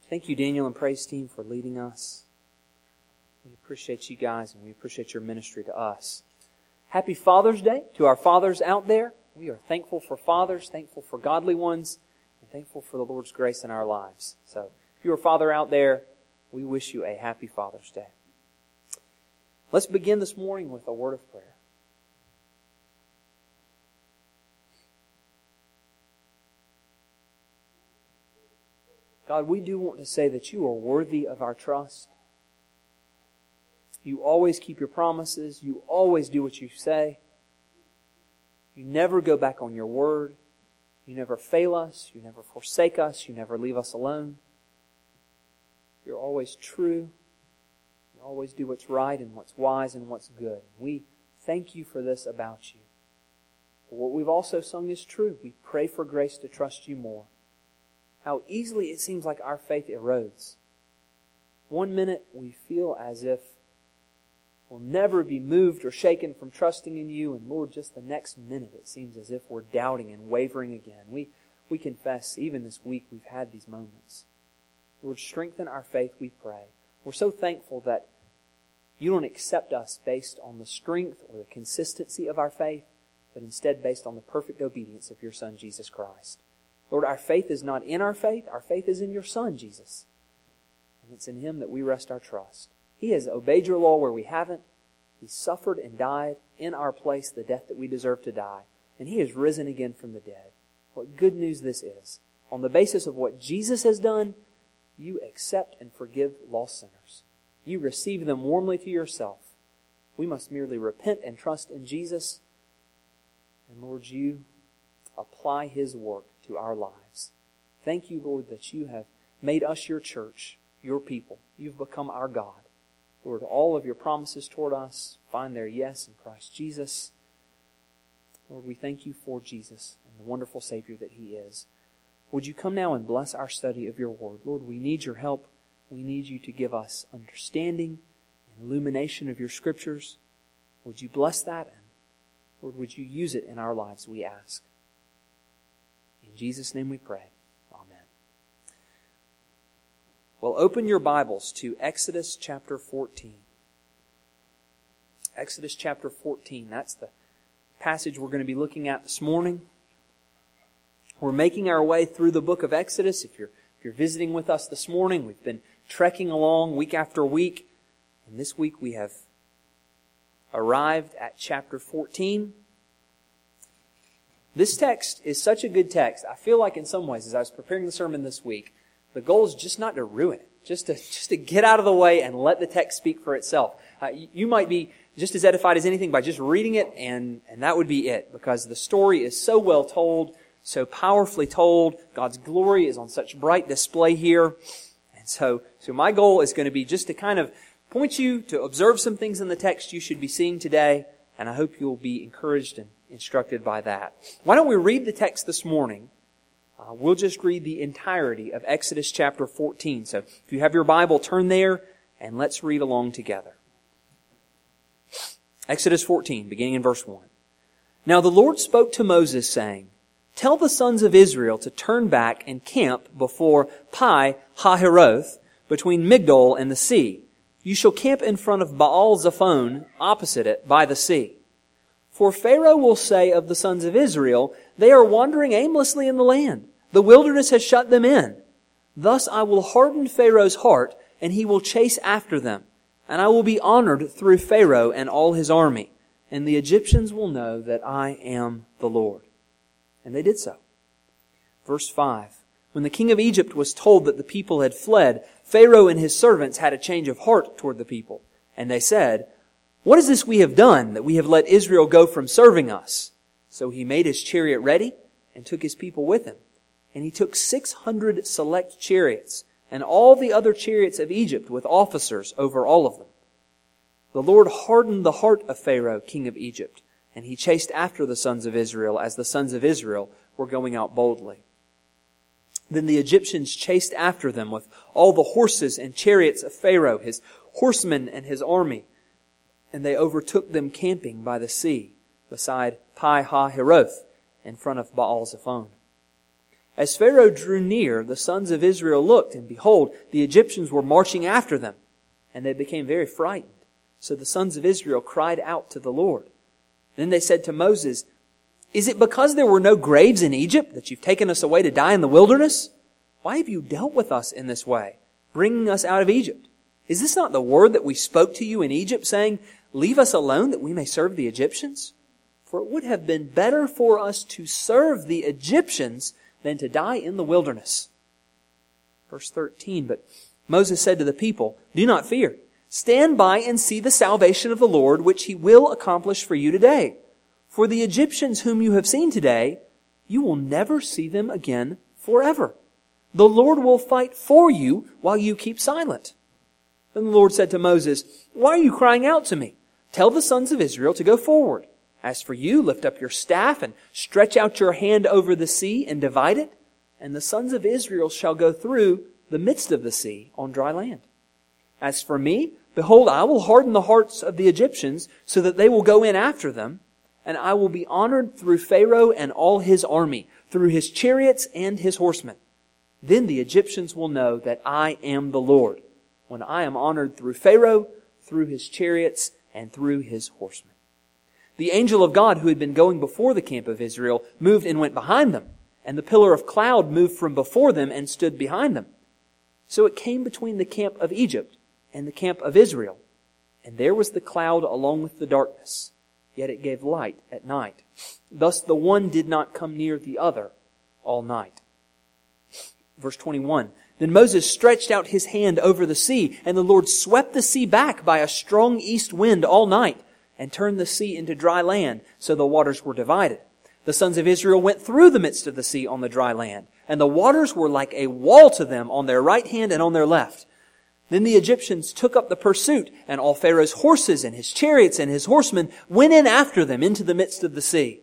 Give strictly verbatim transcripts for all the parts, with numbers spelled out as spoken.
Thank you, Daniel and praise team, for leading us. We appreciate you guys, and we appreciate your ministry to us. Happy Father's Day to our fathers out there. We are thankful for fathers, thankful for godly ones, and thankful for the Lord's grace in our lives. So, if you're a father out there, we wish you a happy Father's Day. Let's begin this morning with a word of prayer. God, we do want to say that you are worthy of our trust. You always keep your promises. You always do what you say. You never go back on your word. You never fail us. You never forsake us. You never leave us alone. You're always true. You always do what's right and what's wise and what's good. We thank you for this about you. But what we've also sung is true. We pray for grace to trust you more. How easily it seems like our faith erodes. One minute we feel as if we'll never be moved or shaken from trusting in you, and Lord, just the next minute it seems as if we're doubting and wavering again. We, we confess, even this week we've had these moments. Lord, strengthen our faith, we pray. We're so thankful that you don't accept us based on the strength or the consistency of our faith, but instead based on the perfect obedience of your Son, Jesus Christ. Lord, our faith is not in our faith. Our faith is in your Son, Jesus. And it's in Him that we rest our trust. He has obeyed your law where we haven't. He suffered and died in our place the death that we deserve to die. And He has risen again from the dead. What good news this is. On the basis of what Jesus has done, you accept and forgive lost sinners. You receive them warmly to yourself. We must merely repent and trust in Jesus. And Lord, you apply His work to our lives. Thank you, Lord, that you have made us your church, your people. You've become our God. Lord, all of your promises toward us find their yes in Christ Jesus. Lord, we thank you for Jesus and the wonderful Savior that He is. Would you come now and bless our study of your word? Lord, we need your help. We need you to give us understanding and illumination of your scriptures. Would you bless that? And Lord, would you use it in our lives, we ask. In Jesus' name we pray. Amen. Well, open your Bibles to Exodus chapter fourteen. Exodus chapter fourteen. That's the passage we're going to be looking at this morning. We're making our way through the book of Exodus. If you're, if you're visiting with us this morning, we've been trekking along week after week. And this week we have arrived at chapter fourteen. This text is such a good text. I feel like in some ways, as I was preparing the sermon this week, the goal is just not to ruin it. Just to, just to get out of the way and let the text speak for itself. Uh, you might be just as edified as anything by just reading it, and, and that would be it. Because the story is so well told, so powerfully told. God's glory is on such bright display here. And so, so my goal is going to be just to kind of point you to observe some things in the text you should be seeing today. And I hope you'll be encouraged and instructed by that. Why don't we read the text this morning? Uh, we'll just read the entirety of Exodus chapter fourteen. So if you have your Bible, turn there and let's read along together. Exodus fourteen, beginning in verse one. Now the Lord spoke to Moses, saying, Tell the sons of Israel to turn back and camp before Pi Hahiroth, between Migdol and the sea. You shall camp in front of Baal Zephon, opposite it, by the sea. For Pharaoh will say of the sons of Israel, They are wandering aimlessly in the land. The wilderness has shut them in. Thus I will harden Pharaoh's heart, and he will chase after them. And I will be honored through Pharaoh and all his army. And the Egyptians will know that I am the Lord. And they did so. Verse five. When the king of Egypt was told that the people had fled, Pharaoh and his servants had a change of heart toward the people. And they said, What is this we have done, that we have let Israel go from serving us? So he made his chariot ready and took his people with him. And he took six hundred select chariots and all the other chariots of Egypt with officers over all of them. The Lord hardened the heart of Pharaoh, king of Egypt, and he chased after the sons of Israel as the sons of Israel were going out boldly. Then the Egyptians chased after them with all the horses and chariots of Pharaoh, his horsemen and his army. And they overtook them camping by the sea, beside Pi Hahiroth, in front of Baal Zephon. As Pharaoh drew near, the sons of Israel looked, and behold, the Egyptians were marching after them, and they became very frightened. So the sons of Israel cried out to the Lord. Then they said to Moses, "Is it because there were no graves in Egypt that you've taken us away to die in the wilderness? Why have you dealt with us in this way, bringing us out of Egypt? Is this not the word that we spoke to you in Egypt, saying, 'Leave us alone that we may serve the Egyptians'? For it would have been better for us to serve the Egyptians than to die in the wilderness." Verse thirteen, but Moses said to the people, "Do not fear. Stand by and see the salvation of the Lord, which He will accomplish for you today. For the Egyptians whom you have seen today, you will never see them again forever. The Lord will fight for you while you keep silent." Then the Lord said to Moses, "Why are you crying out to me? Tell the sons of Israel to go forward. As for you, lift up your staff and stretch out your hand over the sea and divide it, and the sons of Israel shall go through the midst of the sea on dry land. As for me, behold, I will harden the hearts of the Egyptians so that they will go in after them, and I will be honored through Pharaoh and all his army, through his chariots and his horsemen. Then the Egyptians will know that I am the Lord, when I am honored through Pharaoh, through his chariots, and through his horsemen." The angel of God who had been going before the camp of Israel moved and went behind them, and the pillar of cloud moved from before them and stood behind them. So it came between the camp of Egypt and the camp of Israel, and there was the cloud along with the darkness, yet it gave light at night. Thus the one did not come near the other all night. Verse twenty-one, then Moses stretched out his hand over the sea, and the Lord swept the sea back by a strong east wind all night, and turned the sea into dry land, so the waters were divided. The sons of Israel went through the midst of the sea on the dry land, and the waters were like a wall to them on their right hand and on their left. Then the Egyptians took up the pursuit, and all Pharaoh's horses and his chariots and his horsemen went in after them into the midst of the sea.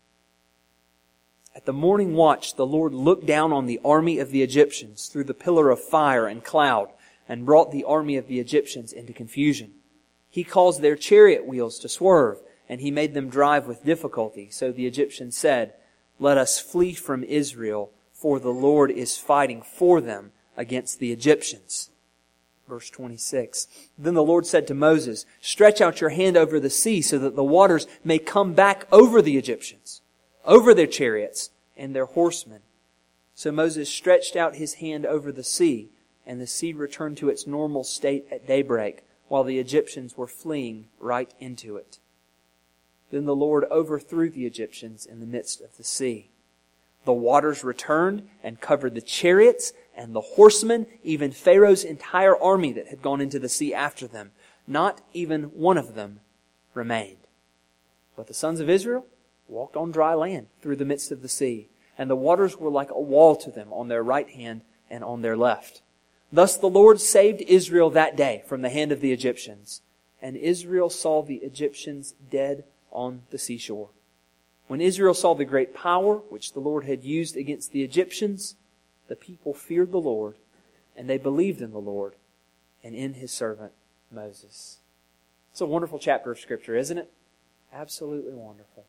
At the morning watch, the Lord looked down on the army of the Egyptians through the pillar of fire and cloud, and brought the army of the Egyptians into confusion. He caused their chariot wheels to swerve, and He made them drive with difficulty. So the Egyptians said, "Let us flee from Israel, for the Lord is fighting for them against the Egyptians." Verse twenty-six, then the Lord said to Moses, "Stretch out your hand over the sea so that the waters may come back over the Egyptians, over their chariots and their horsemen." So Moses stretched out his hand over the sea, and the sea returned to its normal state at daybreak, while the Egyptians were fleeing right into it. Then the Lord overthrew the Egyptians in the midst of the sea. The waters returned and covered the chariots and the horsemen, even Pharaoh's entire army that had gone into the sea after them. Not even one of them remained. But the sons of Israel walked on dry land through the midst of the sea, and the waters were like a wall to them on their right hand and on their left. Thus the Lord saved Israel that day from the hand of the Egyptians, and Israel saw the Egyptians dead on the seashore. When Israel saw the great power which the Lord had used against the Egyptians, the people feared the Lord, and they believed in the Lord and in His servant Moses. It's a wonderful chapter of Scripture, isn't it? Absolutely wonderful.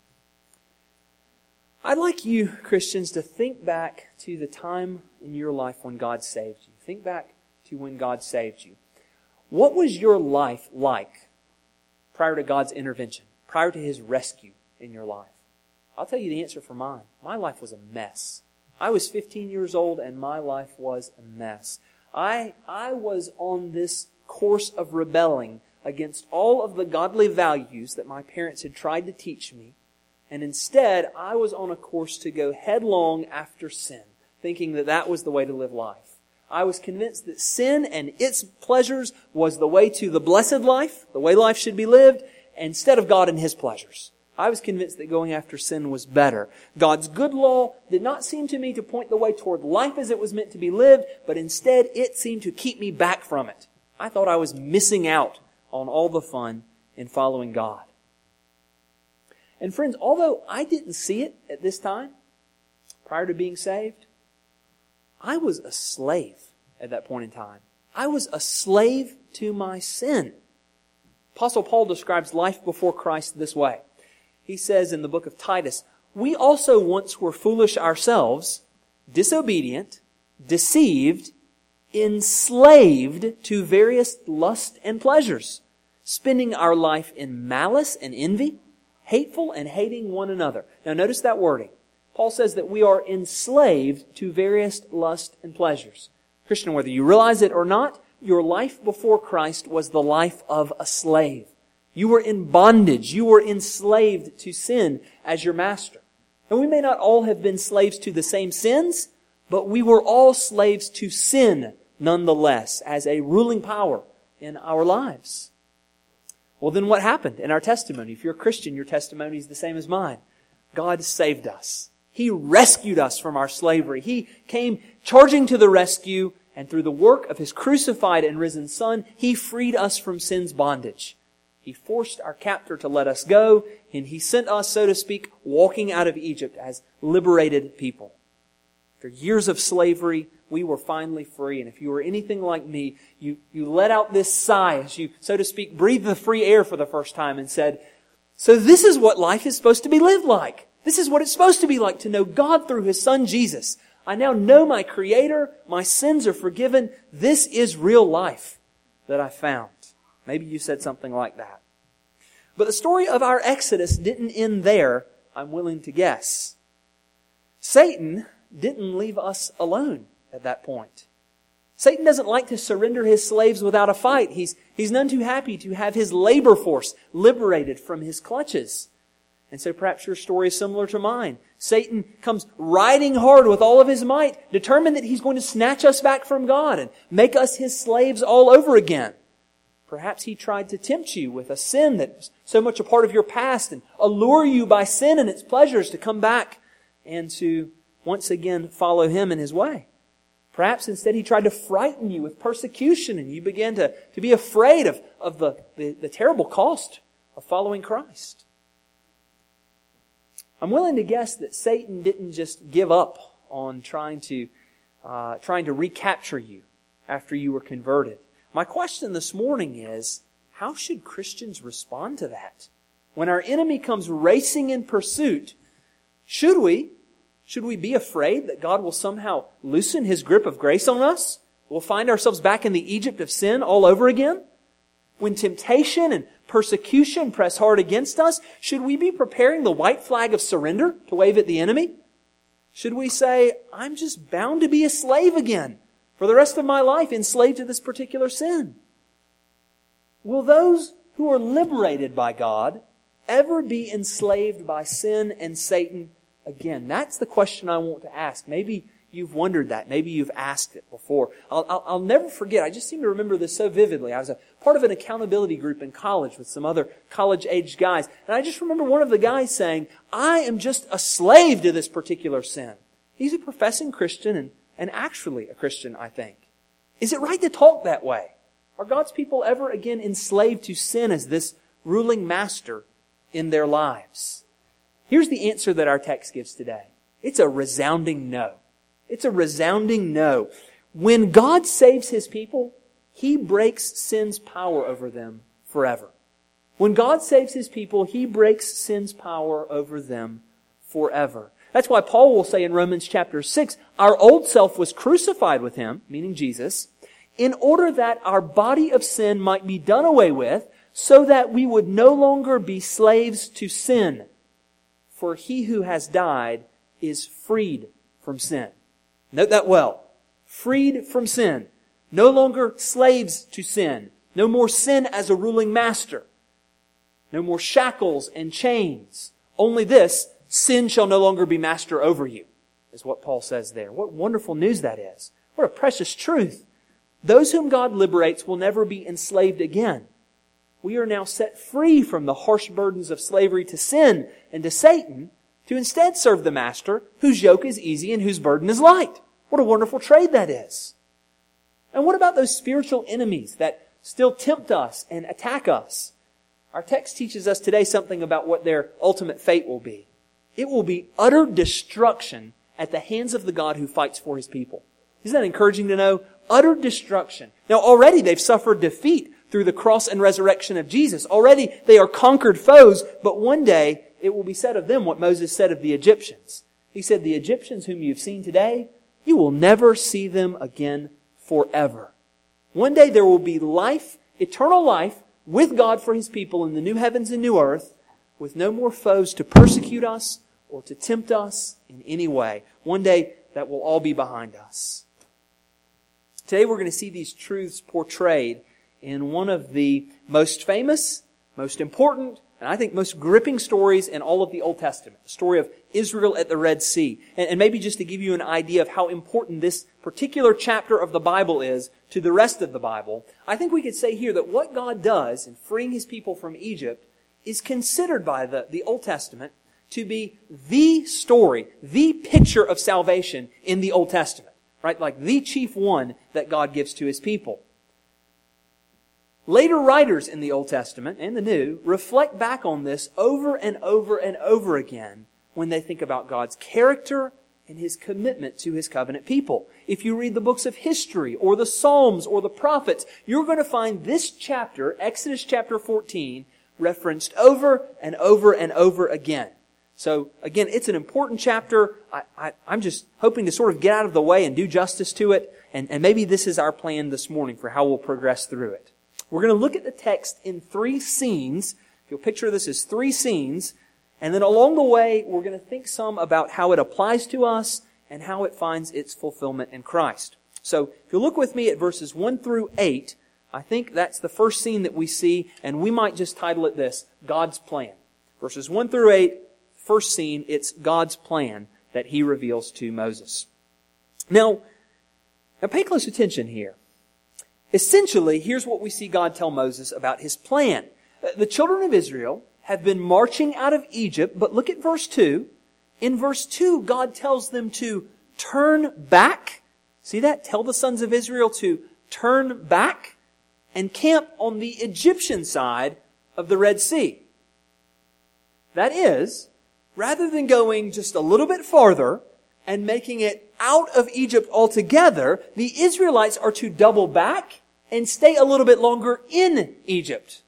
I'd like you, Christians, to think back to the time in your life when God saved you. Think back to when God saved you. What was your life like prior to God's intervention, prior to His rescue in your life? I'll tell you the answer for mine. My life was a mess. I was fifteen years old and my life was a mess. I, I was on this course of rebelling against all of the godly values that my parents had tried to teach me. And instead, I was on a course to go headlong after sin, thinking that that was the way to live life. I was convinced that sin and its pleasures was the way to the blessed life, the way life should be lived, instead of God and His pleasures. I was convinced that going after sin was better. God's good law did not seem to me to point the way toward life as it was meant to be lived, but instead it seemed to keep me back from it. I thought I was missing out on all the fun in following God. And friends, although I didn't see it at this time, prior to being saved, I was a slave at that point in time. I was a slave to my sin. Apostle Paul describes life before Christ this way. He says in the book of Titus, "We also once were foolish ourselves, disobedient, deceived, enslaved to various lusts and pleasures, spending our life in malice and envy, hateful and hating one another. Now notice that wording. Paul says that we are enslaved to various lusts and pleasures. Christian, whether you realize it or not, your life before Christ was the life of a slave. You were in bondage. You were enslaved to sin as your master. And we may not all have been slaves to the same sins, but we were all slaves to sin nonetheless as a ruling power in our lives. Well, then what happened in our testimony? If you're a Christian, your testimony is the same as mine. God saved us. He rescued us from our slavery. He came charging to the rescue, and through the work of His crucified and risen Son, He freed us from sin's bondage. He forced our captor to let us go, and He sent us, so to speak, walking out of Egypt as liberated people. After years of slavery, we were finally free. And if you were anything like me, you, you let out this sigh as you, so to speak, breathed the free air for the first time and said, so this is what life is supposed to be lived like. This is what it's supposed to be like to know God through His Son Jesus. I now know my Creator. My sins are forgiven. This is real life that I found. Maybe you said something like that. But the story of our Exodus didn't end there, I'm willing to guess. Satan didn't leave us alone at that point. Satan doesn't like to surrender his slaves without a fight. He's, he's none too happy to have his labor force liberated from his clutches. And so perhaps your story is similar to mine. Satan comes riding hard with all of his might, determined that he's going to snatch us back from God and make us his slaves all over again. Perhaps he tried to tempt you with a sin that was so much a part of your past and allure you by sin and its pleasures to come back and to once again follow him in his way. Perhaps instead he tried to frighten you with persecution and you began to, to be afraid of, of the, the, the terrible cost of following Christ. I'm willing to guess that Satan didn't just give up on trying to uh, trying to recapture you after you were converted. My question this morning is, how should Christians respond to that? When our enemy comes racing in pursuit, should we, should we be afraid that God will somehow loosen His grip of grace on us? We'll find ourselves back in the Egypt of sin all over again? When temptation and persecution press hard against us, should we be preparing the white flag of surrender to wave at the enemy? Should we say, I'm just bound to be a slave again for the rest of my life, enslaved to this particular sin? Will those who are liberated by God ever be enslaved by sin and Satan again? That's the question I want to ask. Maybe you've wondered that. Maybe you've asked it before. I'll, I'll, I'll never forget. I just seem to remember this so vividly. I was a part of an accountability group in college with some other college-aged guys. And I just remember one of the guys saying, I am just a slave to this particular sin. He's a professing Christian and, and actually a Christian, I think. Is it right to talk that way? Are God's people ever again enslaved to sin as this ruling master in their lives? Here's the answer that our text gives today. It's a resounding no. It's a resounding no. When God saves His people, He breaks sin's power over them forever. When God saves His people, He breaks sin's power over them forever. That's why Paul will say in Romans chapter six, our old self was crucified with Him, meaning Jesus, in order that our body of sin might be done away with, so that we would no longer be slaves to sin. For he who has died is freed from sin. Note that well. Freed from sin. No longer slaves to sin. No more sin as a ruling master. No more shackles and chains. Only this, sin shall no longer be master over you, is what Paul says there. What wonderful news that is. What a precious truth. Those whom God liberates will never be enslaved again. We are now set free from the harsh burdens of slavery to sin and to Satan, to instead serve the Master whose yoke is easy and whose burden is light. What a wonderful trade that is. And what about those spiritual enemies that still tempt us and attack us? Our text teaches us today something about what their ultimate fate will be. It will be utter destruction at the hands of the God who fights for His people. Isn't that encouraging to know? Utter destruction. Now already they've suffered defeat through the cross and resurrection of Jesus. Already they are conquered foes, but one day it will be said of them what Moses said of the Egyptians. He said, the Egyptians whom you've seen today, you will never see them again forever. One day there will be life, eternal life, with God for His people in the new heavens and new earth, with no more foes to persecute us or to tempt us in any way. One day that will all be behind us. Today we're going to see these truths portrayed in one of the most famous, most important, and I think most gripping stories in all of the Old Testament. The story of Israel at the Red Sea. And, and maybe just to give you an idea of how important this particular chapter of the Bible is to the rest of the Bible, I think we could say here that what God does in freeing His people from Egypt is considered by the, the Old Testament to be the story, the picture of salvation in the Old Testament. Right? Like the chief one that God gives to His people. Later writers in the Old Testament and the New reflect back on this over and over and over again when they think about God's character and His commitment to His covenant people. If you read the books of history or the Psalms or the prophets, you're going to find this chapter, Exodus chapter fourteen, referenced over and over and over again. So, again, it's an important chapter. I, I, I'm just hoping to sort of get out of the way and do justice to it. And, and maybe this is our plan this morning for how we'll progress through it. We're going to look at the text in three scenes. If you'll picture this as three scenes. And then along the way, we're going to think some about how it applies to us and how it finds its fulfillment in Christ. So, if you'll look with me at verses one through eight, I think that's the first scene that we see. And we might just title it this, God's Plan. Verses one through eight. First scene, it's God's plan that He reveals to Moses. Now, now pay close attention here. Essentially, here's what we see God tell Moses about His plan. The children of Israel have been marching out of Egypt, but look at verse two. In verse two, God tells them to turn back. See that? Tell the sons of Israel to turn back and camp on the Egyptian side of the Red Sea. That is, rather than going just a little bit farther and making it out of Egypt altogether, the Israelites are to double back and stay a little bit longer in Egypt.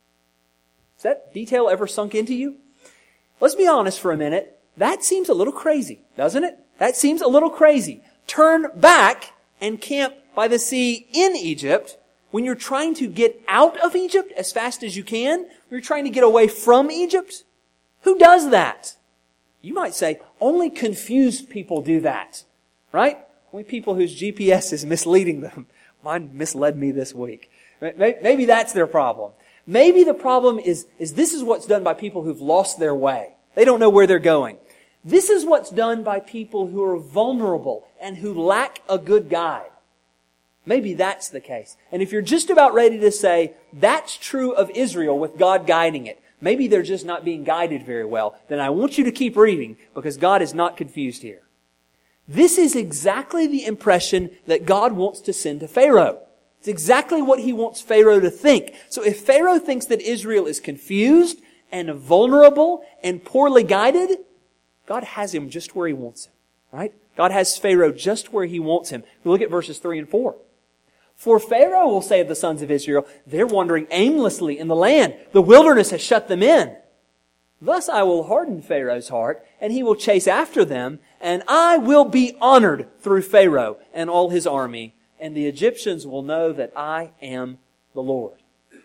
Has that detail ever sunk into you? Let's be honest for a minute. That seems a little crazy, doesn't it? That seems a little crazy. Turn back and camp by the sea in Egypt when you're trying to get out of Egypt as fast as you can. When you're trying to get away from Egypt. Who does that? You might say, only confused people do that, right? Only people whose G P S is misleading them. Mine misled me this week. Maybe that's their problem. Maybe the problem is, is this is what's done by people who've lost their way. They don't know where they're going. This is what's done by people who are vulnerable and who lack a good guide. Maybe that's the case. And if you're just about ready to say, that's true of Israel with God guiding it, maybe they're just not being guided very well, then I want you to keep reading because God is not confused here. This is exactly the impression that God wants to send to Pharaoh. It's exactly what He wants Pharaoh to think. So if Pharaoh thinks that Israel is confused and vulnerable and poorly guided, God has him just where He wants him, right? God has Pharaoh just where He wants him. We look at verses three and four. For Pharaoh will say of the sons of Israel, they're wandering aimlessly in the land. The wilderness has shut them in. Thus I will harden Pharaoh's heart, and he will chase after them, and I will be honored through Pharaoh and all his army, and the Egyptians will know that I am the Lord.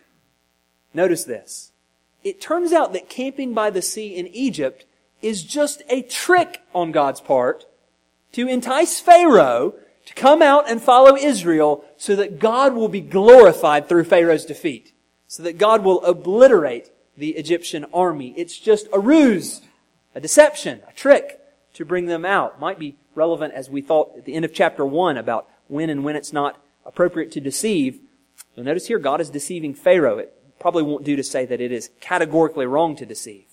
Notice this. It turns out that camping by the sea in Egypt is just a trick on God's part to entice Pharaoh to come out and follow Israel so that God will be glorified through Pharaoh's defeat. So that God will obliterate the Egyptian army. It's just a ruse, a deception, a trick to bring them out. Might be relevant as we thought at the end of chapter one about when and when it's not appropriate to deceive. So notice here God is deceiving Pharaoh. It probably won't do to say that it is categorically wrong to deceive.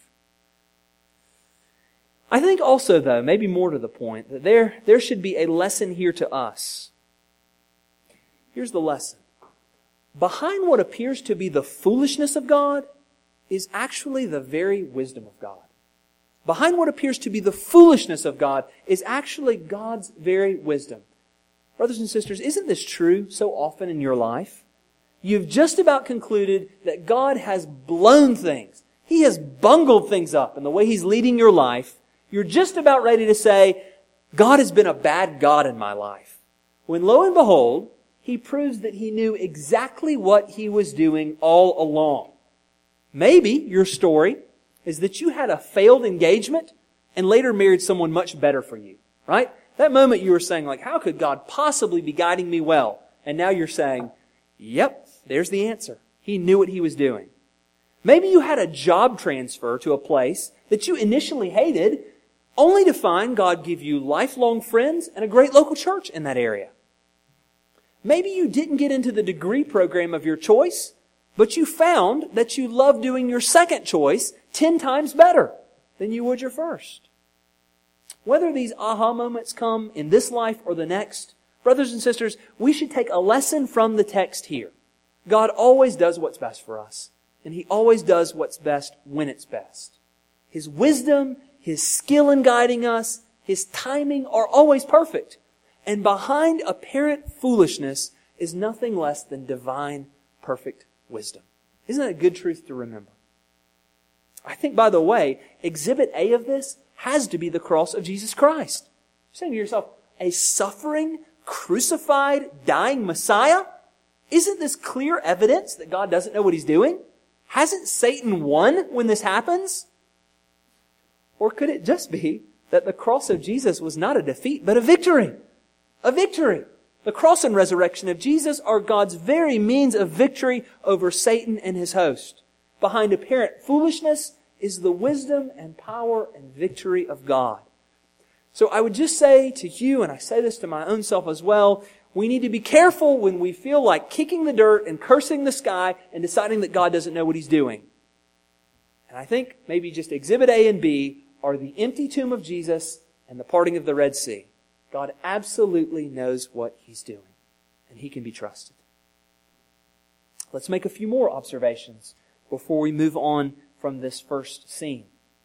I think also, though, maybe more to the point, that there, there should be a lesson here to us. Here's the lesson. Behind what appears to be the foolishness of God is actually the very wisdom of God. Behind what appears to be the foolishness of God is actually God's very wisdom. Brothers and sisters, isn't this true so often in your life? You've just about concluded that God has blown things. He has bungled things up in the way He's leading your life. You're just about ready to say, God has been a bad God in my life. When lo and behold, He proves that He knew exactly what He was doing all along. Maybe your story is that you had a failed engagement and later married someone much better for you, right? That moment you were saying, like, how could God possibly be guiding me well? And now you're saying, yep, there's the answer. He knew what He was doing. Maybe you had a job transfer to a place that you initially hated, only to find God give you lifelong friends and a great local church in that area. Maybe you didn't get into the degree program of your choice, but you found that you love doing your second choice ten times better than you would your first. Whether these aha moments come in this life or the next, brothers and sisters, we should take a lesson from the text here. God always does what's best for us, and He always does what's best when it's best. His wisdom, His skill in guiding us, His timing are always perfect. And behind apparent foolishness is nothing less than divine, perfect wisdom. Isn't that a good truth to remember? I think, by the way, Exhibit A of this has to be the cross of Jesus Christ. You're saying to yourself, a suffering, crucified, dying Messiah? Isn't this clear evidence that God doesn't know what He's doing? Hasn't Satan won when this happens? Or could it just be that the cross of Jesus was not a defeat, but a victory? A victory. The cross and resurrection of Jesus are God's very means of victory over Satan and his host. Behind apparent foolishness is the wisdom and power and victory of God. So I would just say to you, and I say this to my own self as well, we need to be careful when we feel like kicking the dirt and cursing the sky and deciding that God doesn't know what He's doing. And I think maybe just Exhibit A and B are the empty tomb of Jesus and the parting of the Red Sea. God absolutely knows what He's doing, and He can be trusted. Let's make a few more observations before we move on from this first scene.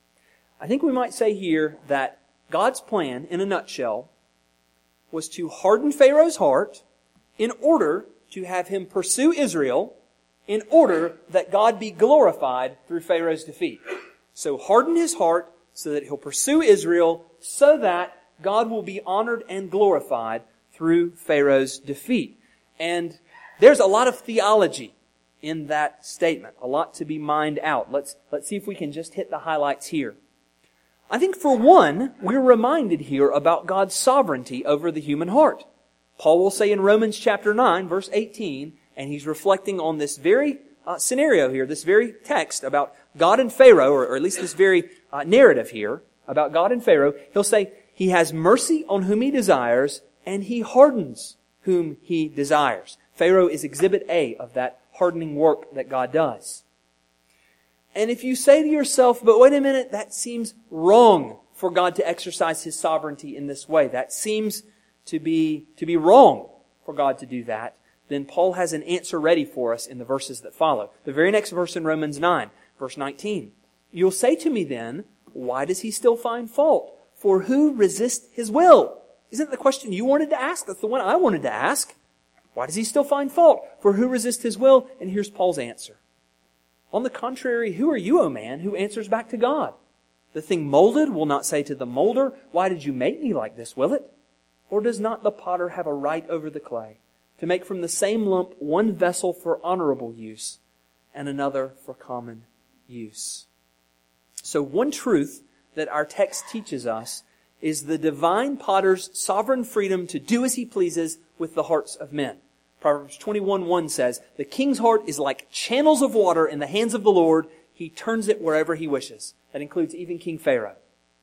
I think we might say here that God's plan, in a nutshell, was to harden Pharaoh's heart in order to have him pursue Israel, in order that God be glorified through Pharaoh's defeat. So harden his heart so that he'll pursue Israel, so that God will be honored and glorified through Pharaoh's defeat. And there's a lot of theology in that statement, a lot to be mined out. Let's, let's see if we can just hit the highlights here. I think for one, we're reminded here about God's sovereignty over the human heart. Paul will say in Romans chapter nine, verse eighteen, and he's reflecting on this very uh, scenario here, this very text about God and Pharaoh, or, or at least this very uh, narrative here about God and Pharaoh. He'll say, He has mercy on whom He desires, and He hardens whom He desires. Pharaoh is Exhibit A of that hardening work that God does. And if you say to yourself, but wait a minute, that seems wrong for God to exercise His sovereignty in this way. That seems to be, to be wrong for God to do that. Then Paul has an answer ready for us in the verses that follow. The very next verse in Romans nine, verse nineteen. You'll say to me then, why does He still find fault? For who resists His will? Isn't that the question you wanted to ask? That's the one I wanted to ask. Why does He still find fault? For who resists His will? And here's Paul's answer. On the contrary, who are you, O man, who answers back to God? The thing molded will not say to the molder, why did you make me like this, will it? Or does not the potter have a right over the clay, to make from the same lump one vessel for honorable use, and another for common use? So one truth that our text teaches us is the divine potter's sovereign freedom to do as He pleases with the hearts of men. Proverbs twenty-one one says, the king's heart is like channels of water in the hands of the Lord. He turns it wherever He wishes. That includes even King Pharaoh.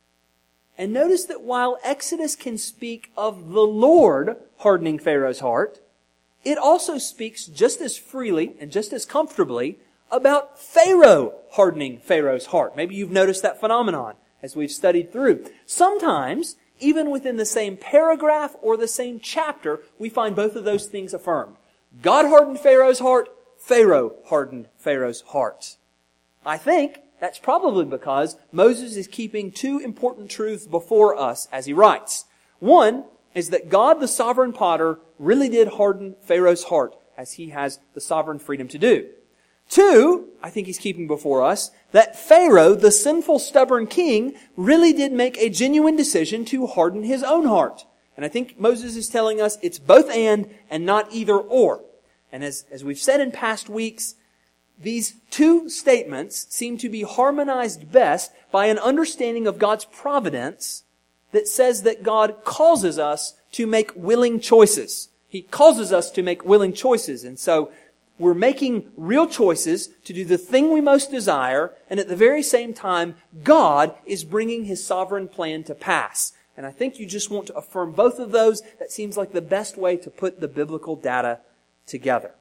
And notice that while Exodus can speak of the Lord hardening Pharaoh's heart, it also speaks just as freely and just as comfortably about Pharaoh hardening Pharaoh's heart. Maybe you've noticed that phenomenon as we've studied through. Sometimes, even within the same paragraph or the same chapter, we find both of those things affirmed. God hardened Pharaoh's heart, Pharaoh hardened Pharaoh's heart. I think that's probably because Moses is keeping two important truths before us as he writes. One is that God, the sovereign potter, really did harden Pharaoh's heart, as he has the sovereign freedom to do. Two, I think he's keeping before us, that Pharaoh, the sinful, stubborn king, really did make a genuine decision to harden his own heart. And I think Moses is telling us it's both and, and not either or. And as, as we've said in past weeks, these two statements seem to be harmonized best by an understanding of God's providence that says that God causes us to make willing choices. He causes us to make willing choices. And so we're making real choices to do the thing we most desire, and at the very same time, God is bringing His sovereign plan to pass. And I think you just want to affirm both of those. That seems like the best way to put the biblical data together.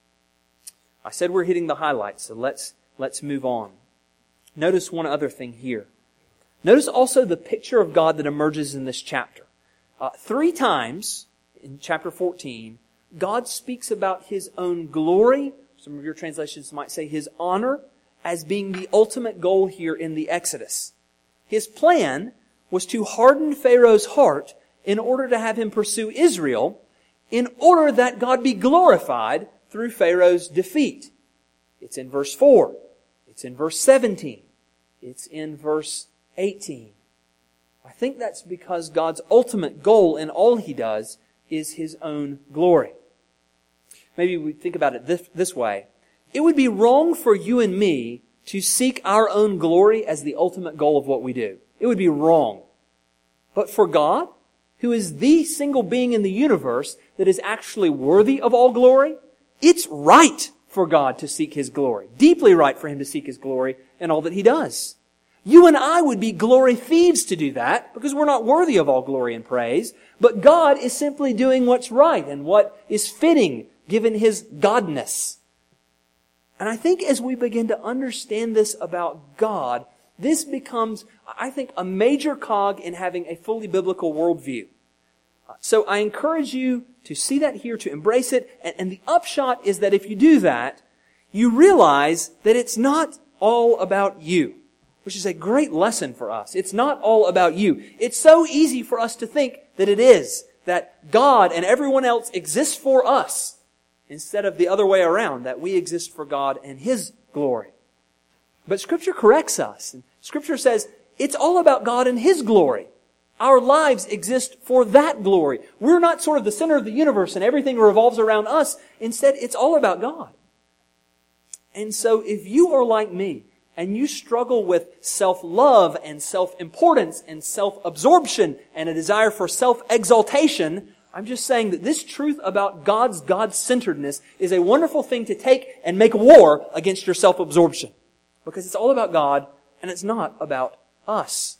I said we're hitting the highlights, so let's, let's move on. Notice one other thing here. Notice also the picture of God that emerges in this chapter. Uh, three times in chapter fourteen, God speaks about His own glory. Some of your translations might say His honor as being the ultimate goal here in the Exodus. His plan was to harden Pharaoh's heart in order to have him pursue Israel, in order that God be glorified through Pharaoh's defeat. It's in verse four. It's in verse seventeen. It's in verse eighteen. I think that's because God's ultimate goal in all He does is His own glory. Maybe we think about it this, this way. It would be wrong for you and me to seek our own glory as the ultimate goal of what we do. It would be wrong. But for God, who is the single being in the universe that is actually worthy of all glory, it's right for God to seek His glory. Deeply right for Him to seek His glory in all that He does. You and I would be glory thieves to do that because we're not worthy of all glory and praise. But God is simply doing what's right and what is fitting given His godness. And I think as we begin to understand this about God, this becomes, I think, a major cog in having a fully biblical worldview. So I encourage you to see that here, to embrace it. And, and the upshot is that if you do that, you realize that it's not all about you, which is a great lesson for us. It's not all about you. It's so easy for us to think that it is, that God and everyone else exists for us, instead of the other way around, that we exist for God and His glory. But Scripture corrects us. And Scripture says it's all about God and His glory. Our lives exist for that glory. We're not sort of the center of the universe and everything revolves around us. Instead, it's all about God. And so if you are like me, and you struggle with self-love and self-importance and self-absorption and a desire for self-exaltation, I'm just saying that this truth about God's God-centeredness is a wonderful thing to take and make war against your self-absorption. Because it's all about God and it's not about us.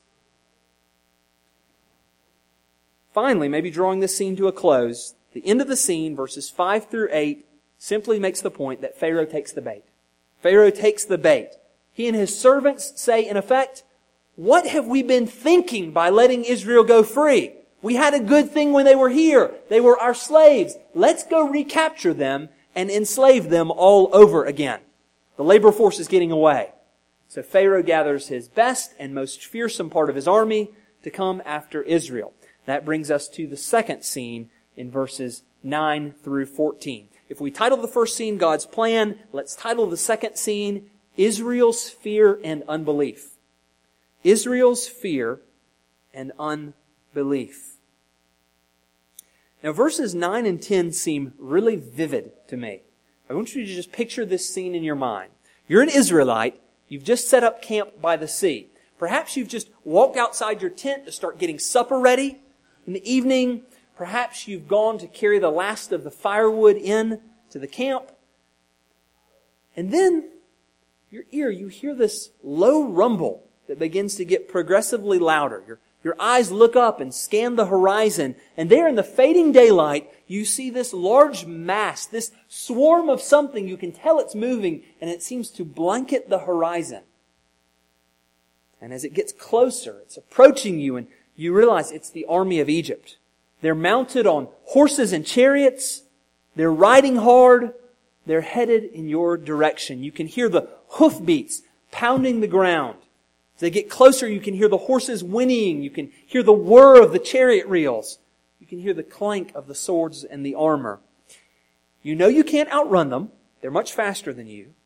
Finally, maybe drawing this scene to a close, the end of the scene, verses five through eight, simply makes the point that Pharaoh takes the bait. Pharaoh takes the bait. He and his servants say, in effect, what have we been thinking by letting Israel go free? We had a good thing when they were here. They were our slaves. Let's go recapture them and enslave them all over again. The labor force is getting away. So Pharaoh gathers his best and most fearsome part of his army to come after Israel. That brings us to the second scene in verses nine through fourteen. If we title the first scene God's plan, let's title the second scene Israel's fear and unbelief. Israel's fear and unbelief. Now verses nine and ten seem really vivid to me. I want you to just picture this scene in your mind. You're an Israelite. You've just set up camp by the sea. Perhaps you've just walked outside your tent to start getting supper ready in the evening. Perhaps you've gone to carry the last of the firewood in to the camp. And then your ear, you hear this low rumble that begins to get progressively louder. Your, your eyes look up and scan the horizon, and there in the fading daylight, you see this large mass, this swarm of something. You can tell it's moving, and it seems to blanket the horizon. And as it gets closer, it's approaching you, and you realize it's the army of Egypt. They're mounted on horses and chariots. They're riding hard. They're headed in your direction. You can hear the hoofbeats pounding the ground. As they get closer, you can hear the horses whinnying. You can hear the whir of the chariot wheels. You can hear the clank of the swords and the armor. You know you can't outrun them. They're much faster than you.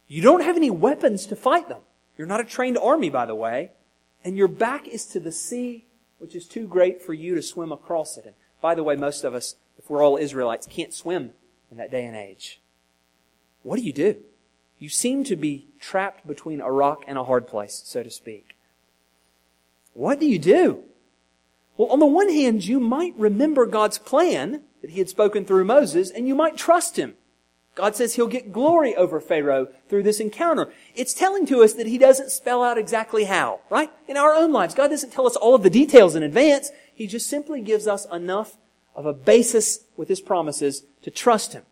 You don't have any weapons to fight them. You're not a trained army, by the way. And your back is to the sea, which is too great for you to swim across it. And by the way, most of us, if we're all Israelites, can't swim in that day and age. What do you do? You seem to be trapped between a rock and a hard place, so to speak. What do you do? Well, on the one hand, you might remember God's plan that He had spoken through Moses, and you might trust Him. God says He'll get glory over Pharaoh through this encounter. It's telling to us that He doesn't spell out exactly how, right? In our own lives, God doesn't tell us all of the details in advance. He just simply gives us enough of a basis with His promises to trust Him.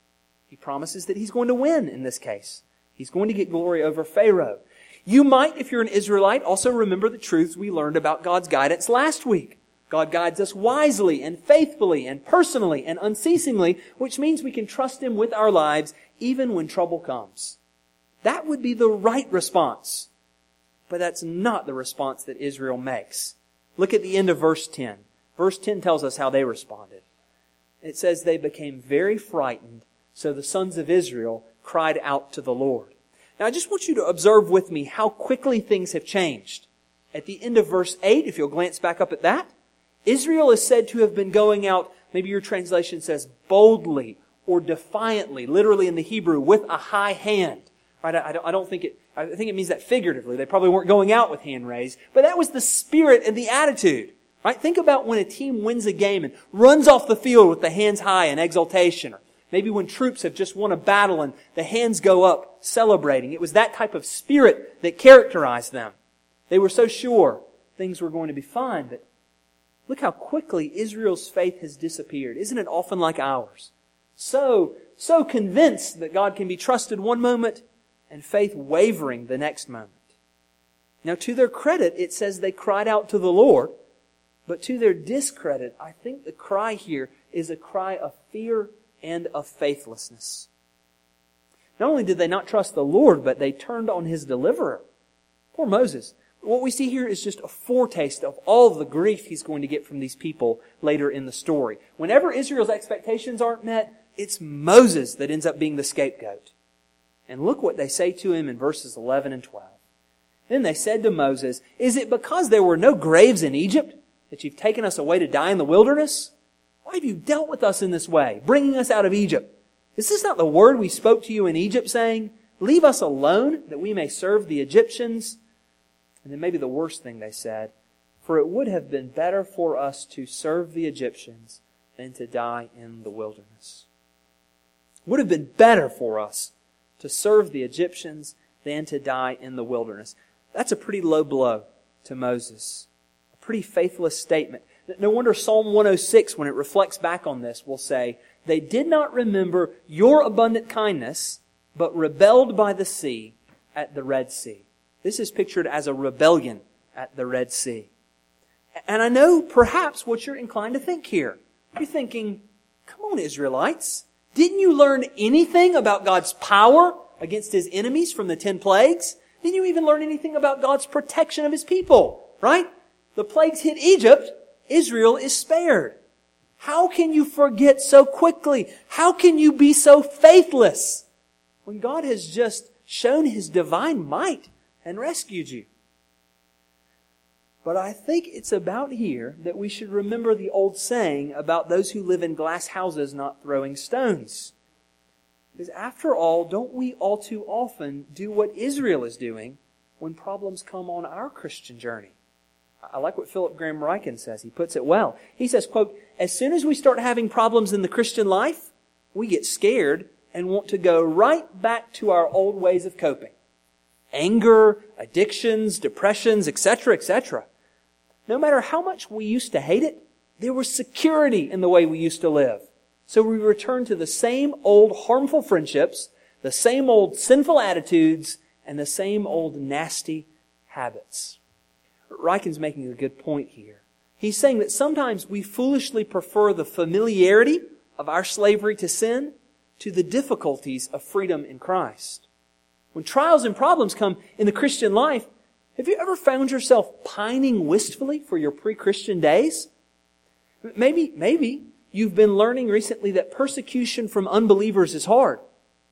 He promises that He's going to win in this case. He's going to get glory over Pharaoh. You might, if you're an Israelite, also remember the truths we learned about God's guidance last week. God guides us wisely and faithfully and personally and unceasingly, which means we can trust Him with our lives even when trouble comes. That would be the right response. But that's not the response that Israel makes. Look at the end of verse ten. Verse ten tells us how they responded. It says they became very frightened, so the sons of Israel cried out to the Lord. Now I just want you to observe with me how quickly things have changed. At the end of verse eight, if you'll glance back up at that, Israel is said to have been going out, maybe your translation says boldly or defiantly, literally in the Hebrew, with a high hand. Right? I don't, I don't think it, I think it means that figuratively. They probably weren't going out with hand raised, but that was the spirit and the attitude. Right? Think about when a team wins a game and runs off the field with the hands high in exultation. Or maybe when troops have just won a battle and the hands go up celebrating. It was that type of spirit that characterized them. They were so sure things were going to be fine, but look how quickly Israel's faith has disappeared. Isn't it often like ours? So, so convinced that God can be trusted one moment and faith wavering the next moment. Now, to their credit, it says they cried out to the Lord, but to their discredit, I think the cry here is a cry of fear and of faithlessness. Not only did they not trust the Lord, but they turned on His deliverer. Poor Moses. What we see here is just a foretaste of all of the grief he's going to get from these people later in the story. Whenever Israel's expectations aren't met, it's Moses that ends up being the scapegoat. And look what they say to him in verses eleven and twelve. Then they said to Moses, "Is it because there were no graves in Egypt that you've taken us away to die in the wilderness? Why have you dealt with us in this way, bringing us out of Egypt? Is this not the word we spoke to you in Egypt, saying, 'Leave us alone, that we may serve the Egyptians'?" And then maybe the worst thing they said, "For it would have been better for us to serve the Egyptians than to die in the wilderness." It would have been better for us to serve the Egyptians than to die in the wilderness. That's a pretty low blow to Moses. A pretty faithless statement. No wonder Psalm one oh six, when it reflects back on this, will say, "They did not remember your abundant kindness, but rebelled by the sea at the Red Sea." This is pictured as a rebellion at the Red Sea. And I know perhaps what you're inclined to think here. You're thinking, come on, Israelites. Didn't you learn anything about God's power against His enemies from the ten plagues? Didn't you even learn anything about God's protection of His people? Right? The plagues hit Egypt. Israel is spared. How can you forget so quickly? How can you be so faithless when God has just shown His divine might and rescued you? But I think it's about here that we should remember the old saying about those who live in glass houses not throwing stones. Because after all, don't we all too often do what Israel is doing when problems come on our Christian journey? I like what Philip Graham Ryken says. He puts it well. He says, quote, "As soon as we start having problems in the Christian life, we get scared and want to go right back to our old ways of coping. Anger, addictions, depressions, et cetera, et cetera. No matter how much we used to hate it, there was security in the way we used to live. So we return to the same old harmful friendships, the same old sinful attitudes, and the same old nasty habits." Ryken's making a good point here. He's saying that sometimes we foolishly prefer the familiarity of our slavery to sin to the difficulties of freedom in Christ. When trials and problems come in the Christian life, have you ever found yourself pining wistfully for your pre-Christian days? Maybe, maybe you've been learning recently that persecution from unbelievers is hard.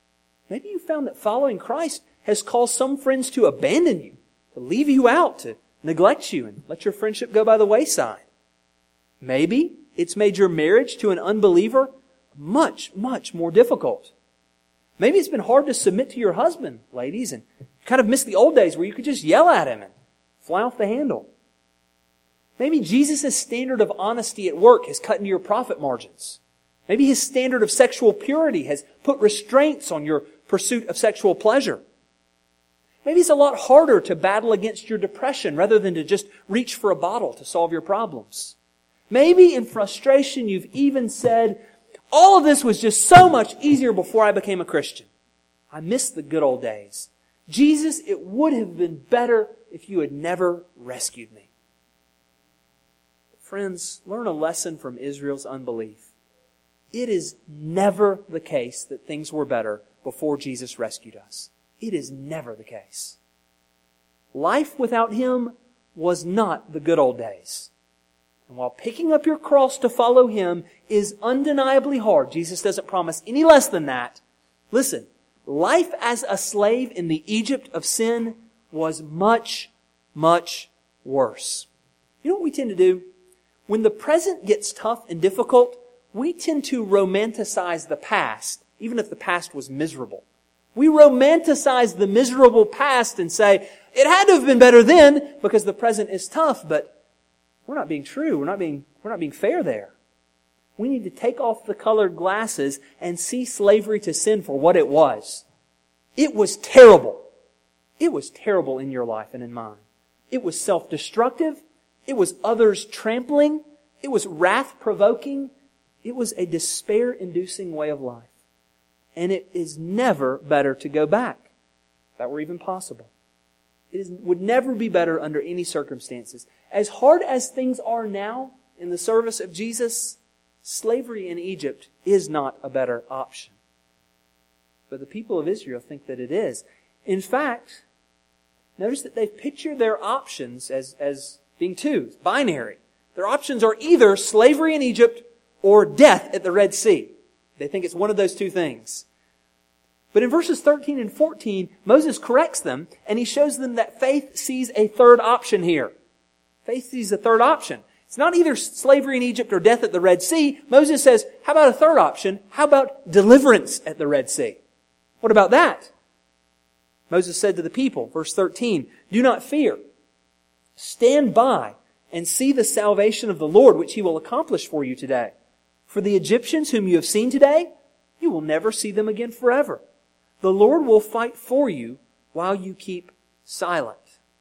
Maybe you found that following Christ has caused some friends to abandon you, to leave you out, to neglect you, and let your friendship go by the wayside. Maybe it's made your marriage to an unbeliever much, much more difficult. Maybe it's been hard to submit to your husband, ladies, and you kind of miss the old days where you could just yell at him and fly off the handle. Maybe Jesus' standard of honesty at work has cut into your profit margins. Maybe His standard of sexual purity has put restraints on your pursuit of sexual pleasure. Maybe it's a lot harder to battle against your depression rather than to just reach for a bottle to solve your problems. Maybe in frustration you've even said, all of this was just so much easier before I became a Christian. I miss the good old days. Jesus, it would have been better if you had never rescued me. Friends, learn a lesson from Israel's unbelief. It is never the case that things were better before Jesus rescued us. It is never the case. Life without Him was not the good old days. And while picking up your cross to follow Him is undeniably hard, Jesus doesn't promise any less than that. Listen, life as a slave in the Egypt of sin was much, much worse. You know what we tend to do? When the present gets tough and difficult, we tend to romanticize the past, even if the past was miserable. We romanticize the miserable past and say, it had to have been better then because the present is tough, but we're not being true. We're not being, we're not being fair there. We need to take off the colored glasses and see slavery to sin for what it was. It was terrible. It was terrible in your life and in mine. It was self-destructive. It was others trampling. It was wrath-provoking. It was a despair-inducing way of life. And it is never better to go back, if that were even possible. It is, would never be better under any circumstances. As hard as things are now in the service of Jesus, slavery in Egypt is not a better option. But the people of Israel think that it is. In fact, notice that they've pictured their options as, as being two, binary. Their options are either slavery in Egypt or death at the Red Sea. They think it's one of those two things. But in verses thirteen and fourteen, Moses corrects them and he shows them that faith sees a third option here. Faith sees a third option. It's not either slavery in Egypt or death at the Red Sea. Moses says, how about a third option? How about deliverance at the Red Sea? What about that? Moses said to the people, verse thirteen, do not fear. Stand by and see the salvation of the Lord, which He will accomplish for you today. For the Egyptians whom you have seen today, you will never see them again forever. The Lord will fight for you while you keep silent.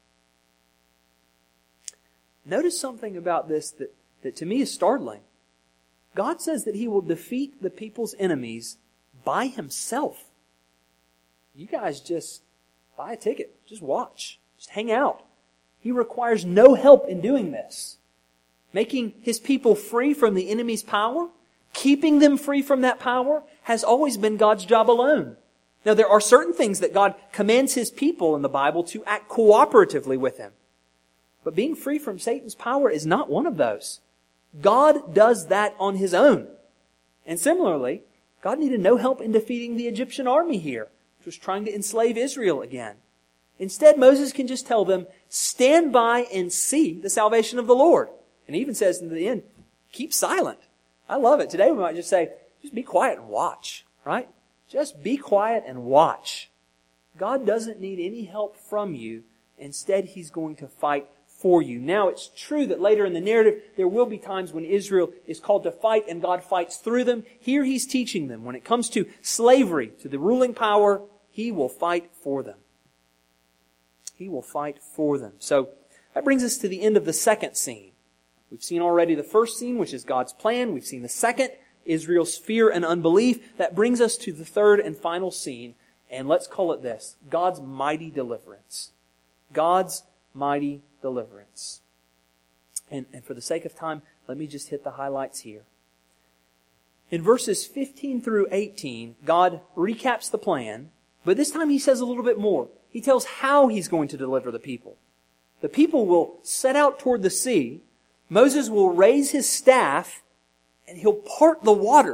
Notice something about this that, that to me is startling. God says that He will defeat the people's enemies by Himself. You guys just buy a ticket. Just watch. Just hang out. He requires no help in doing this. Making His people free from the enemy's power, keeping them free from that power, has always been God's job alone. Now, there are certain things that God commands His people in the Bible to act cooperatively with Him. But being free from Satan's power is not one of those. God does that on His own. And similarly, God needed no help in defeating the Egyptian army here, which was trying to enslave Israel again. Instead, Moses can just tell them, stand by and see the salvation of the Lord. And He even says in the end, keep silent. I love it. Today we might just say, just be quiet and watch, right? Just be quiet and watch. God doesn't need any help from you. Instead, He's going to fight for you. Now, it's true that later in the narrative, there will be times when Israel is called to fight and God fights through them. Here He's teaching them, when it comes to slavery, to the ruling power, He will fight for them. He will fight for them. So, that brings us to the end of the second scene. We've seen already the first scene, which is God's plan. We've seen the second, Israel's fear and unbelief. That brings us to the third and final scene, and let's call it this, God's mighty deliverance. God's mighty deliverance. And, and for the sake of time, let me just hit the highlights here. In verses fifteen through eighteen, God recaps the plan, but this time He says a little bit more. He tells how He's going to deliver the people. The people will set out toward the sea. Moses will raise his staff and he'll part the waters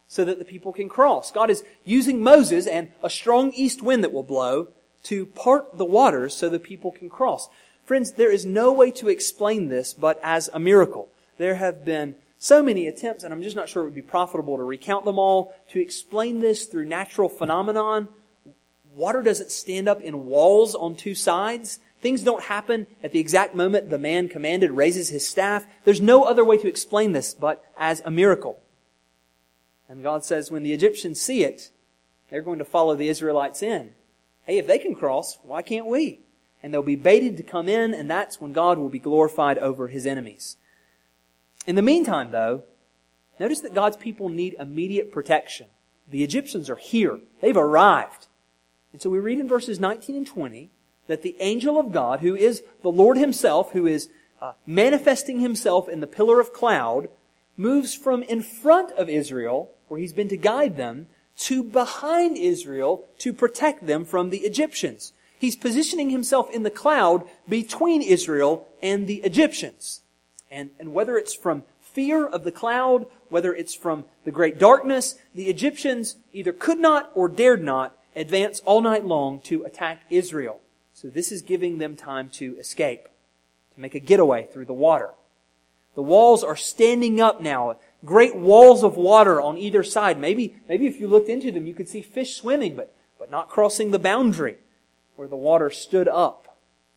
so that the people can cross. God is using Moses and a strong east wind that will blow to part the waters so the people can cross. Friends, there is no way to explain this but as a miracle. There have been so many attempts, and I'm just not sure it would be profitable to recount them all, to explain this through natural phenomenon. Water doesn't stand up in walls on two sides. Things don't happen at the exact moment the man commanded raises his staff. There's no other way to explain this but as a miracle. And God says when the Egyptians see it, they're going to follow the Israelites in. Hey, if they can cross, why can't we? And they'll be baited to come in, and that's when God will be glorified over His enemies. In the meantime, though, notice that God's people need immediate protection. The Egyptians are here. They've arrived. And so we read in verses nineteen and twenty that the angel of God, who is the Lord Himself, who is uh, manifesting Himself in the pillar of cloud, moves from in front of Israel, where He's been to guide them, to behind Israel to protect them from the Egyptians. He's positioning Himself in the cloud between Israel and the Egyptians. And, and whether it's from fear of the cloud, whether it's from the great darkness, the Egyptians either could not or dared not advance all night long to attack Israel. So this is giving them time to escape, to make a getaway through the water. The walls are standing up now, great walls of water on either side. Maybe, maybe if you looked into them, you could see fish swimming, but, but not crossing the boundary where the water stood up.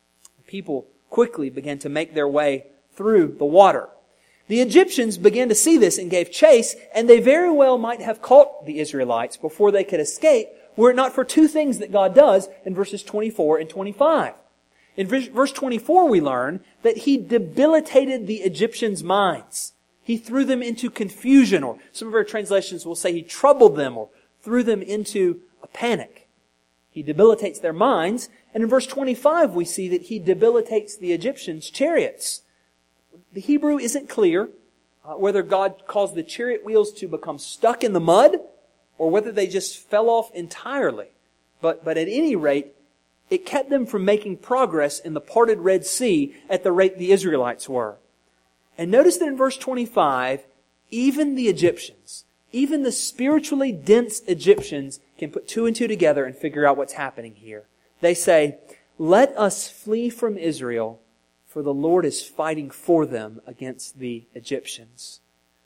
People quickly began to make their way through the water. The Egyptians began to see this and gave chase, and they very well might have caught the Israelites before they could escape, were it not for two things that God does in verses twenty-four and twenty-five. In verse twenty-four we learn that He debilitated the Egyptians' minds. He threw them into confusion, or some of our translations will say He troubled them or threw them into a panic. He debilitates their minds, and in verse twenty-five we see that He debilitates the Egyptians' chariots. The Hebrew isn't clear uh, whether God caused the chariot wheels to become stuck in the mud or whether they just fell off entirely. But, but at any rate, it kept them from making progress in the parted Red Sea at the rate the Israelites were. And notice that in verse twenty-five, even the Egyptians, even the spiritually dense Egyptians can put two and two together and figure out what's happening here. They say, "Let us flee from Israel, for the Lord is fighting for them against the Egyptians."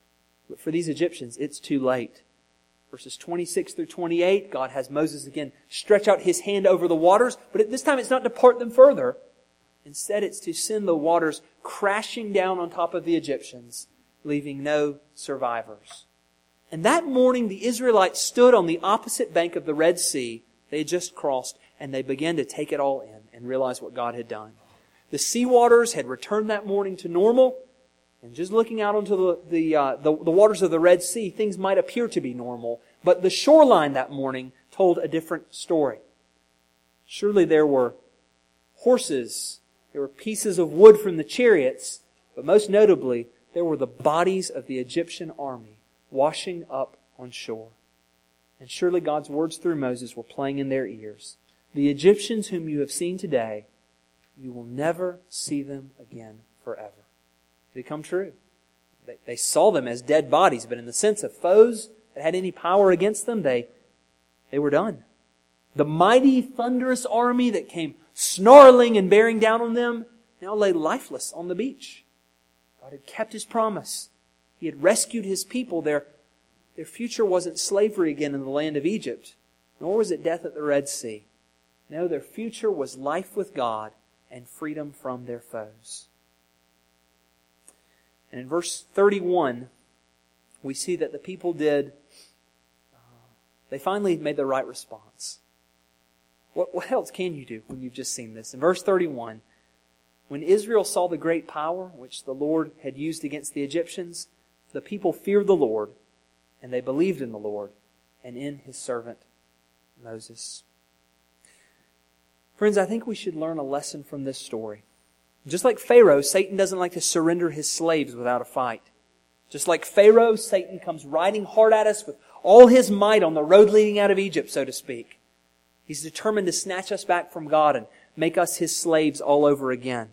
But for these Egyptians, it's too late. Verses twenty-six through twenty-eight, God has Moses again stretch out his hand over the waters, but at this time it's not to part them further. Instead, it's to send the waters crashing down on top of the Egyptians, leaving no survivors. And that morning, the Israelites stood on the opposite bank of the Red Sea they had just crossed, and they began to take it all in and realize what God had done. The sea waters had returned that morning to normal, and just looking out onto the, the, uh, the, the waters of the Red Sea, things might appear to be normal, but the shoreline that morning told a different story. Surely there were horses, there were pieces of wood from the chariots, but most notably, there were the bodies of the Egyptian army washing up on shore. And surely God's words through Moses were playing in their ears. The Egyptians whom you have seen today, you will never see them again forever. Did it come true? They, they saw them as dead bodies, but in the sense of foes that had any power against them, they, they were done. The mighty, thunderous army that came snarling and bearing down on them now lay lifeless on the beach. God had kept His promise. He had rescued His people. Their, their future wasn't slavery again in the land of Egypt, nor was it death at the Red Sea. No, their future was life with God and freedom from their foes. And in verse thirty-one, we see that the people did, uh, they finally made the right response. What, what else can you do when you've just seen this? In verse thirty-one, when Israel saw the great power which the Lord had used against the Egyptians, the people feared the Lord, and they believed in the Lord and in His servant Moses. Friends, I think we should learn a lesson from this story. Just like Pharaoh, Satan doesn't like to surrender his slaves without a fight. Just like Pharaoh, Satan comes riding hard at us with all his might on the road leading out of Egypt, so to speak. He's determined to snatch us back from God and make us His slaves all over again.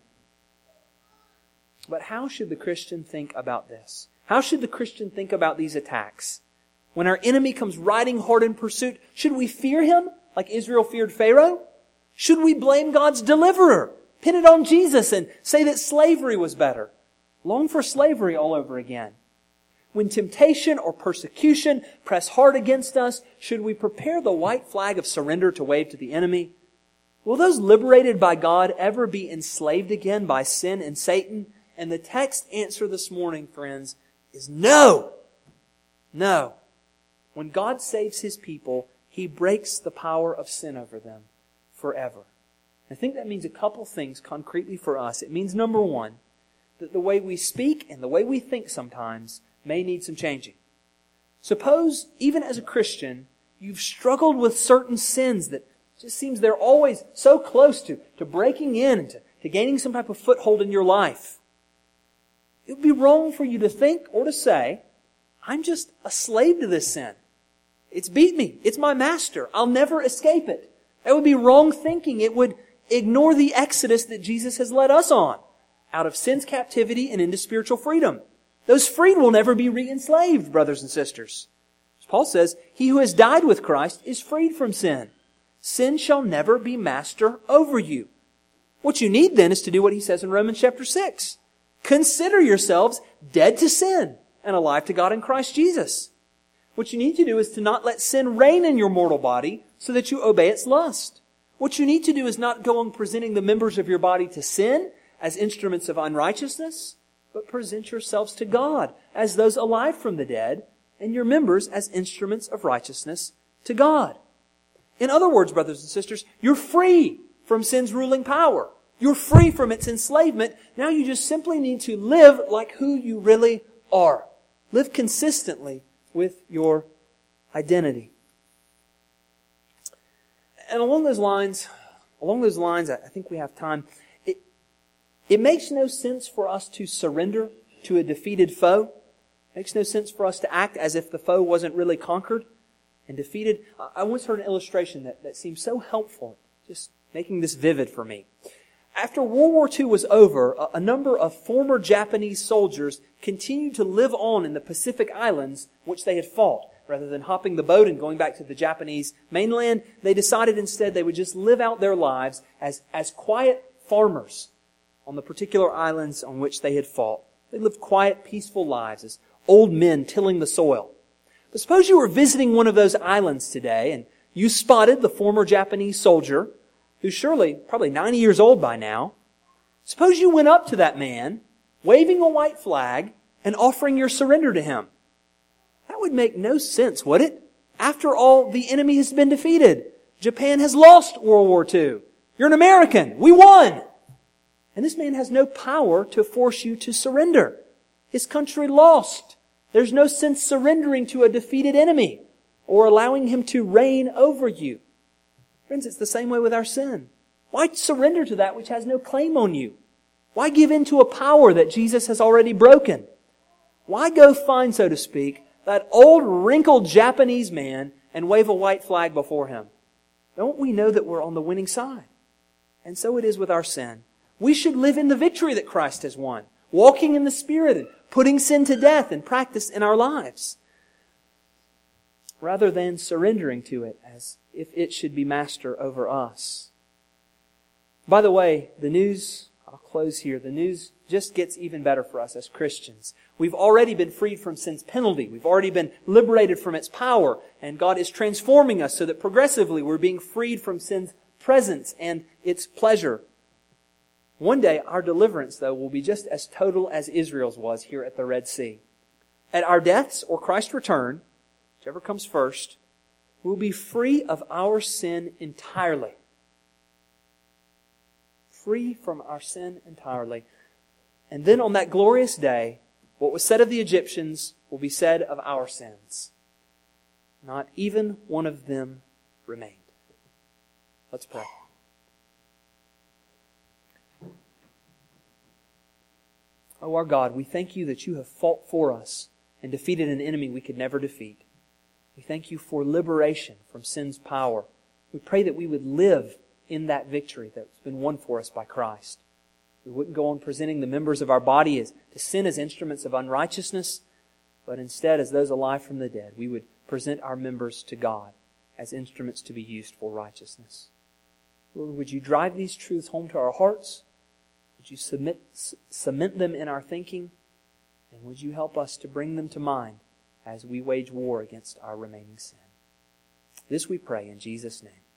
But how should the Christian think about this? How should the Christian think about these attacks? When our enemy comes riding hard in pursuit, should we fear him like Israel feared Pharaoh? Should we blame God's deliverer, pin it on Jesus, and say that slavery was better? Long for slavery all over again. When temptation or persecution press hard against us, should we prepare the white flag of surrender to wave to the enemy? Will those liberated by God ever be enslaved again by sin and Satan? And the text answer this morning, friends, is no. No. When God saves His people, He breaks the power of sin over them forever. I think that means a couple things concretely for us. It means, number one, that the way we speak and the way we think sometimes may need some changing. Suppose, even as a Christian, you've struggled with certain sins that just seems they're always so close to, to breaking in and to, to gaining some type of foothold in your life. It would be wrong for you to think or to say, I'm just a slave to this sin. It's beat me. It's my master. I'll never escape it. That would be wrong thinking. It would ignore the exodus that Jesus has led us on, out of sin's captivity and into spiritual freedom. Those freed will never be re-enslaved, brothers and sisters. As Paul says, he who has died with Christ is freed from sin. Sin shall never be master over you. What you need then is to do what he says in Romans chapter six. Consider yourselves dead to sin and alive to God in Christ Jesus. What you need to do is to not let sin reign in your mortal body so that you obey its lust. What you need to do is not go on presenting the members of your body to sin as instruments of unrighteousness, but present yourselves to God as those alive from the dead, and your members as instruments of righteousness to God. In other words, brothers and sisters, you're free from sin's ruling power. You're free from its enslavement. Now you just simply need to live like who you really are. Live consistently with your identity. And along those lines, along those lines, I think we have time. It, it makes no sense for us to surrender to a defeated foe. It makes no sense for us to act as if the foe wasn't really conquered and defeated. I once heard an illustration that, that seemed so helpful, just making this vivid for me. After World War Two was over, a, a number of former Japanese soldiers continued to live on in the Pacific Islands which they had fought. Rather than hopping the boat and going back to the Japanese mainland, they decided instead they would just live out their lives as, as quiet farmers on the particular islands on which they had fought. They lived quiet, peaceful lives as old men tilling the soil. But suppose you were visiting one of those islands today and you spotted the former Japanese soldier, who's surely probably ninety years old by now. Suppose you went up to that man, waving a white flag and offering your surrender to him. That would make no sense, would it? After all, the enemy has been defeated. Japan has lost World War Two. You're an American. We won. And this man has no power to force you to surrender. His country lost. There's no sense surrendering to a defeated enemy or allowing him to reign over you. Friends, it's the same way with our sin. Why surrender to that which has no claim on you? Why give in to a power that Jesus has already broken? Why go find, so to speak, that old wrinkled Japanese man and wave a white flag before him? Don't we know that we're on the winning side? And so it is with our sin. We should live in the victory that Christ has won, walking in the Spirit and putting sin to death and practice in our lives, rather than surrendering to it as if it should be master over us. By the way, the news, I'll close here, the news just gets even better for us as Christians. We've already been freed from sin's penalty. We've already been liberated from its power. And God is transforming us so that progressively we're being freed from sin's presence and its pleasure. One day, our deliverance, though, will be just as total as Israel's was here at the Red Sea. At our deaths or Christ's return, whichever comes first, we'll be free of our sin entirely. Free from our sin entirely. And then on that glorious day, what was said of the Egyptians will be said of our sins. Not even one of them remained. Let's pray. Oh, our God, we thank you that you have fought for us and defeated an enemy we could never defeat. We thank you for liberation from sin's power. We pray that we would live in that victory that's been won for us by Christ. We wouldn't go on presenting the members of our body as to sin as instruments of unrighteousness, but instead as those alive from the dead. We would present our members to God as instruments to be used for righteousness. Lord, would you drive these truths home to our hearts? Would you submit, cement them in our thinking? And would you help us to bring them to mind as we wage war against our remaining sin? This we pray in Jesus' name.